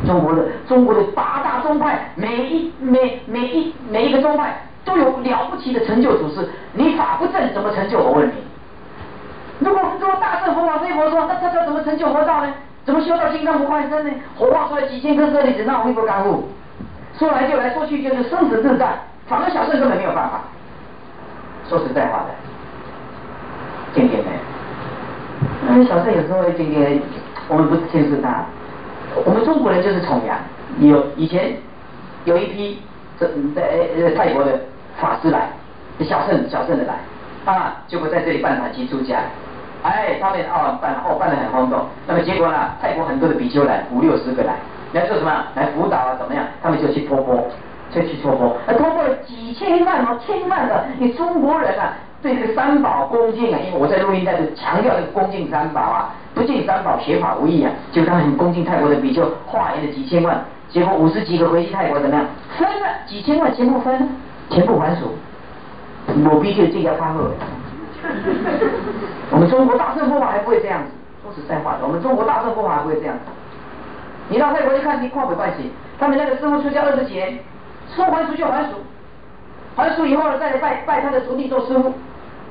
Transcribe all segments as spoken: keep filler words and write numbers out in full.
中国的中国的八大宗派，每一每每一每一个宗派都有了不起的成就祖师。你法不正怎么成就？我问你。如果如果大乘佛法这一佛说，那他他怎么成就佛道呢？怎么修到金刚不坏身呢？火化出来几千颗舍利子，那会不干物？说来就来，说去就是生死自在，反而小乘根本没有办法。说实在话的，渐渐的，那小乘有时候会渐渐，我们不是轻视他，我们中国人就是崇洋。有以前有一批这在呃泰国的法师来，小乘小乘的来啊，结果在这里办法期出家。哎，他们哦办哦办得很轰动，那么结果呢，泰国很多的比丘来，五六十个来，来做什么？来辅导啊，怎么样？他们就去托钵，就去托钵，啊，托钵了几千万哦，千万的，你中国人啊，对这个三宝恭敬啊，因为我在录音带就强调这个恭敬三宝啊，不敬三宝学法无益啊，就他们很恭敬泰国的比丘，化缘了几千万，结果五十几个回去泰国怎么样？分了几千万，全部分，全部还俗，我必须这个看后。我们中国大乘佛法还不会这样子，说实在话的，我们中国大乘佛法还不会这样子。你到泰国去看，你跨没关系，他们那个师傅出家二十几年，说还俗就还俗，还俗以后呢，再来拜拜他的徒弟做师傅，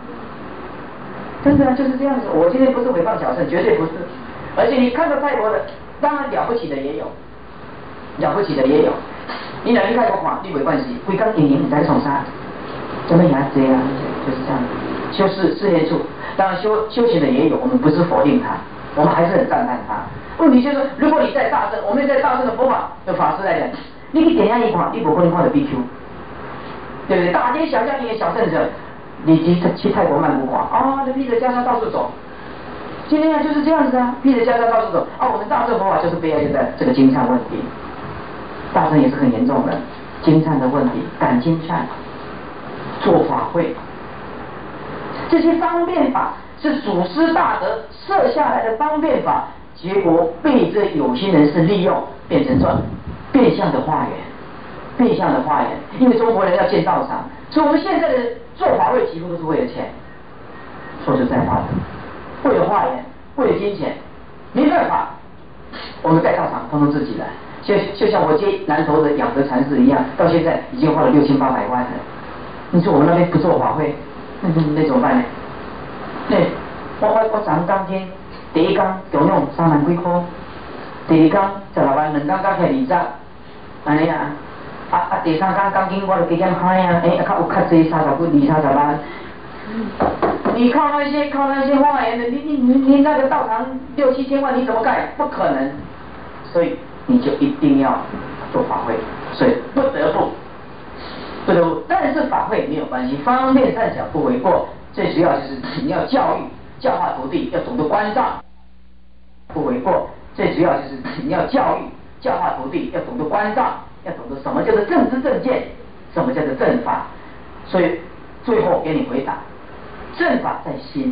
真的就是这样子。我今天不是诽谤小乘，绝对不是。而且你看到泰国的，当然了不起的也有，了不起的也有。你来去泰国看，你没关系，规工经营你在从啥，怎么样这样，就是这样。修四四念处，当然修修行的也有，我们不是否定他，我们还是很赞叹他。问题就是，如果你在大乘，我们在大乘的佛法的法师来讲，你去点样一看，你不可能看到 B Q， 对不对？大街小巷一个小乘者，你去去泰国曼谷看啊，那披着袈裟到处走，今天就是这样子啊，披着袈裟到处走啊。我们大乘佛法就是悲哀就在这个经忏问题，大乘也是很严重的经忏的问题，赶经忏，做法会。这些方便法是祖师大德设下来的方便法，结果被这有心人士利用，变成说变相的化缘，变相的化缘。因为中国人要建道场，所以我们现在的做法会几乎都是为了钱。说实在话的，为了化缘，为了金钱，没办法，我们盖道场通通自己来。就就像我接南投的养德禅师一样，到现在已经花了六千八百万了。你说我们那边不做法会？那那怎么办呢？对，我我我昨当天第一天中央三万几块，第二天十六万，两天加起来二十，安尼啊，啊啊第三天钢筋我就加减开啊，诶、欸，较有较济三十几二三十万。你靠那些靠那些花园的，你你你你那个道场六七千万，你怎么盖？不可能，所以你就一定要做法会，所以不得不。不得不，但是法会没有关系，方便善巧不为过。最主要就是你要教育、教化徒弟，要懂得关照，不为过。最主要就是你要教育、教化徒弟，要懂得关照，要懂得什么叫做正知正见，什么叫做正法。所以最后给你回答：正法在心。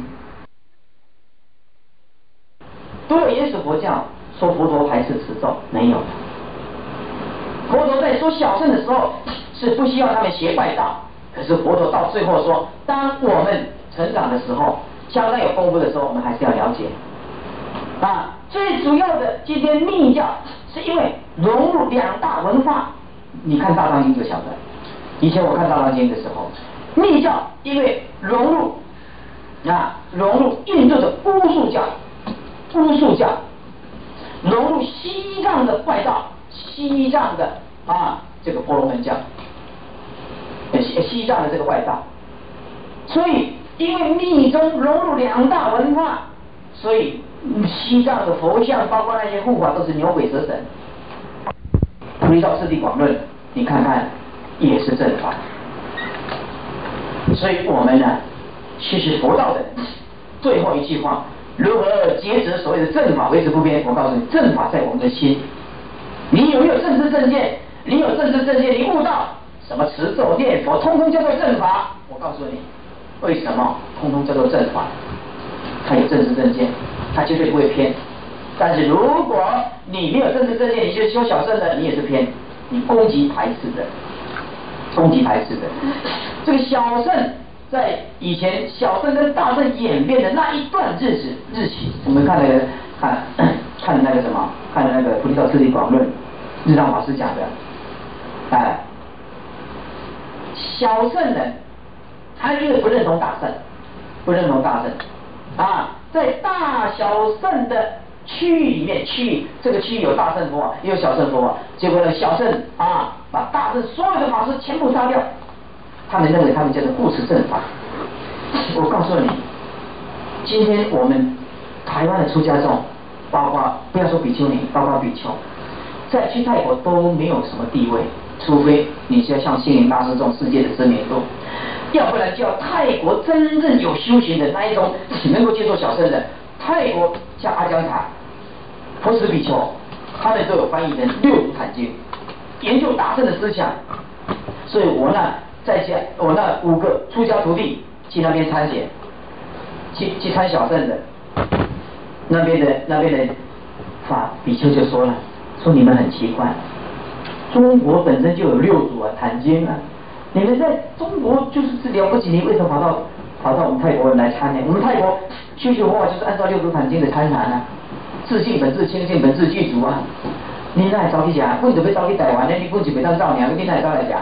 多耶稣佛教说佛陀排斥持咒，没有。佛陀在说小乘的时候。是不希望他们学外道，可是佛陀到最后说，当我们成长的时候，相当有功夫的时候，我们还是要了解。啊，最主要的今天密教是因为融入两大文化，你看《大藏经》就晓得。以前我看《大藏经》的时候，密教因为融入啊融入印度的巫术教，巫术教融入西藏的外道，西藏的啊这个婆罗门教。西西藏的这个外道，所以因为密宗融入两大文化，所以西藏的佛像，包括那些护法，都是牛鬼蛇神。《菩提道次第广论》，你看看也是正法。所以我们呢，其实佛道的最后一句话，如何节制所谓的正法维持不变？我告诉你，正法在我们的心。你有没有正知正见？你有正知正见，你悟到。什么持咒念佛，通通叫做正法。我告诉你，为什么通通叫做正法？它有正知正见，它绝对不会偏。但是如果你没有正知正见，你就修小乘的，你也是偏，你攻击排斥的，攻击排斥的。这个小乘在以前小乘跟大乘演变的那一段日子日期，我们看那个看看那个什么，看那个《菩提道次第广论》， 日常法师讲的，哎，小圣人，他因为不认同大圣，不认同大圣，啊，在大小圣的区域里面，区域这个区域有大圣佛法，也有小圣佛法，结果呢，小圣啊，把大圣所有的法师全部杀掉，他们认为他们叫做护持正法。我告诉你，今天我们台湾的出家众，包括不要说比丘尼，包括比丘，在去泰国都没有什么地位，除非你要像星云大师这种世界的知名度，要不然叫泰国真正有修行的那一种能够接受小圣的，泰国像阿姜塔、婆斯比丘，他们都有翻译成六祖坛经，研究大圣的思想。所以我呢，在家我那五个出家徒弟去那边参选，去去参小圣的，那边的那边的法比丘就说了，说你们很奇怪，中国本身就有六祖啊，坛经啊，你们在中国就是了不起，你为什么跑到跑到我们泰国人来参呢？我们泰国修学佛法就是按照六祖坛经的参禅啊，自性本自清净本自具足啊。你那早去讲，本就要早去台湾呢，你本就袂当造鸟，你那早来讲，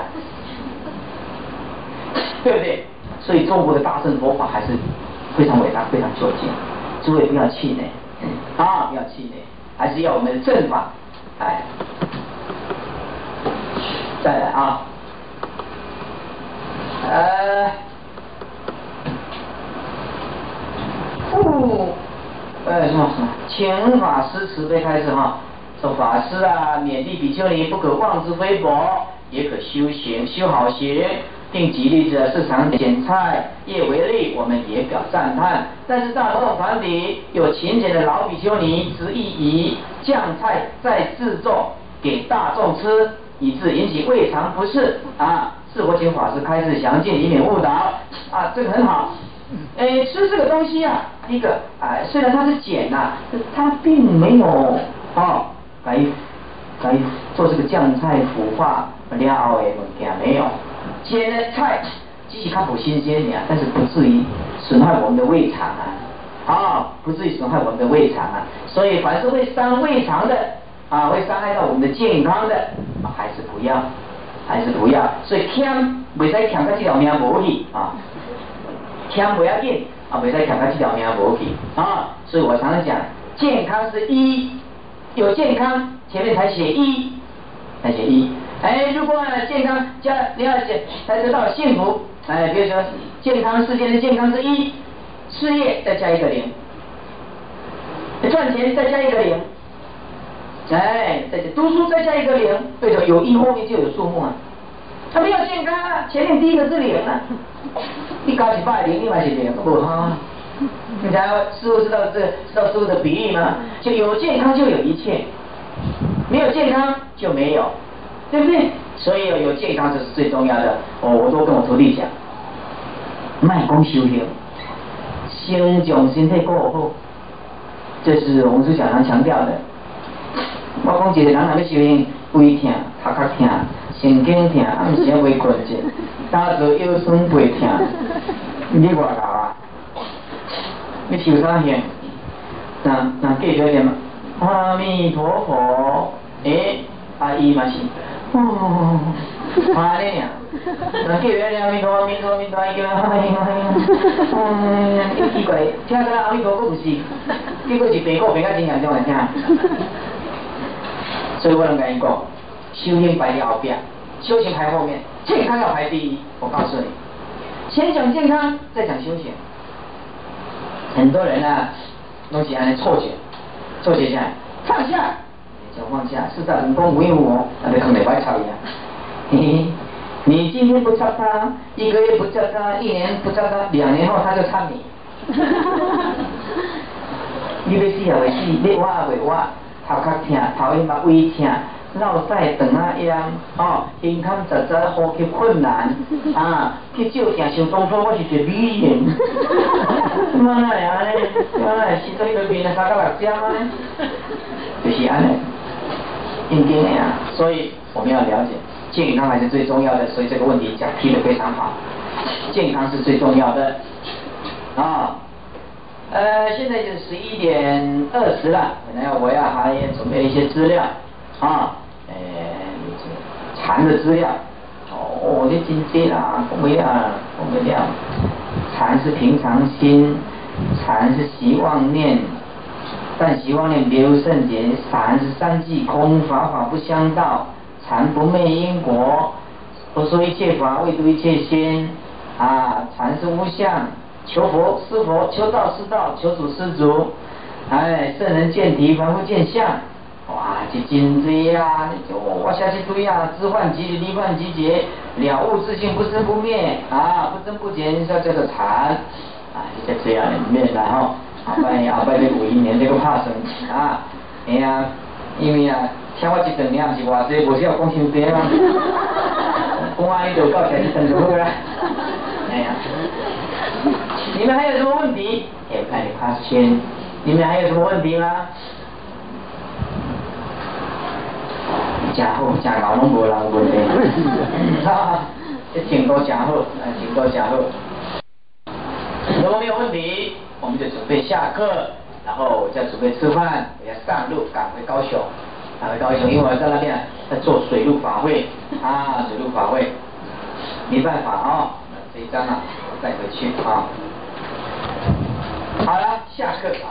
对不对？所以中国的大乘佛法还是非常伟大，非常究竟。诸位不要气馁，啊，不要气馁，还是要我们的正法，哎，再来啊，呃，不，呃什么什么，请法师慈悲开始哈。说法师啊，勉励比丘尼不可妄自菲薄，也可修行，修好行，并举例子市场捡菜业为例，我们也表赞叹。但是大众团体有勤俭的老比丘尼，执意以酱菜再制作给大众吃，以致引起胃肠不适啊！是否请法师开示详尽，以免误导啊？这个很好。哎，吃这个东西啊，第一个啊，虽然它是碱呐、啊，它并没有哦。来来做这个酱菜腐化了后的物件没有，煎的菜只是较不新鲜点，但是不至于损害我们的胃肠啊，啊、哦，不至于损害我们的胃肠啊，所以凡是会伤胃肠的啊，会伤害到我们的健康的，啊、还是不要，还是不要，所以欠袂使欠到这条命无去啊，欠不要紧啊，袂使欠到这条命无去啊，所以我常常讲，健康是一。有健康，前面才写一，才写一。哎，如果呢健康加你要写才得到幸福，哎，比如说健康世界的健康是一，事业再加一个零，赚钱再加一个零，哎，再读书再加一个零，为什么有一后面就有数目啊？他没有健康啊，前面第一个是零啊，你加一百零，你还是零，不好啊。你才师傅知道这知道师傅的比喻吗？就有健康就有一切，没有健康就没有，对不对？所以有健康这是最重要的。我我都跟我徒弟讲，卖讲修行，先将身体过好，这是我们是常常强调的。我讲一个人若要修行，胃痛、头壳痛、神经痛，啊，毋是要胃关节，打坐腰酸背痛，你外头啊？你受啥现？那那记着念阿弥陀佛，诶，阿姨嘛是，哦，阿尼呀，那记着念阿弥陀阿弥陀阿弥陀阿弥陀阿弥陀阿弥陀，嗯，奇怪，听到阿弥陀佛不是，结果是白骨白甲真严重来听。所以我能跟你讲，修行排在后边，修行排后面，健康要排第一。我告诉你，先讲健康，再讲修行。很多人啊，都喜欢错觉，错觉下放下，就放下，是在无功无因无我，那就可能白吵一样。嘿嘿，你今天不插他，一个月不插他，一年不插他，两年后他就插你。你要死也袂死，要活也袂活，头壳痛，头晕目胃痛。落屎肠啊痒，哦，胸腔实在呼吸困难，啊，去照镜想当初我是做美人，妈哪会安尼？妈哪会死做迄个面啊三到六针啊？就是安尼，应该的啊。所以我们要了解，健康还是最重要的，所以这个问题讲提得非常好，健康是最重要的，啊。呃，现在是十一点二十了，本来我要还准备一些资料，啊。呃禅的资料。哦，你真济啦，讲袂了，讲袂了。禅是平常心，禅是习妄念，但习妄念别无圣洁。禅是三际空，法法不相道。禅不昧因果，不说一切法，未度一切心。啊，禅是无相，求佛是佛，求道是道，求主是主。哎，圣人见体，凡夫见相。哇，这真多啊！我下去对啊，知幻即离，离幻即结，了悟自性，不生不灭啊，不增不减，叫叫做禅啊，就这样的面然后后摆后摆这五一年这个拍算啊，哎呀，因为啊，听我一段尔是偌济，无需要讲伤多啊，讲安尼就到起一段就好啦。哎呀，你们还有什么问题？有看你发圈，你们还有什么问题吗？真好，真牛拢无人问题，哈，这情都真好，情都真好。如果没有问题，我们就准备下课，然后我再准备吃饭，我要上路赶回高雄，赶回高雄，因为我在那边在做水陆法会啊，水陆法会，没办法哦，这一张啊，我带回去啊。好了，下课。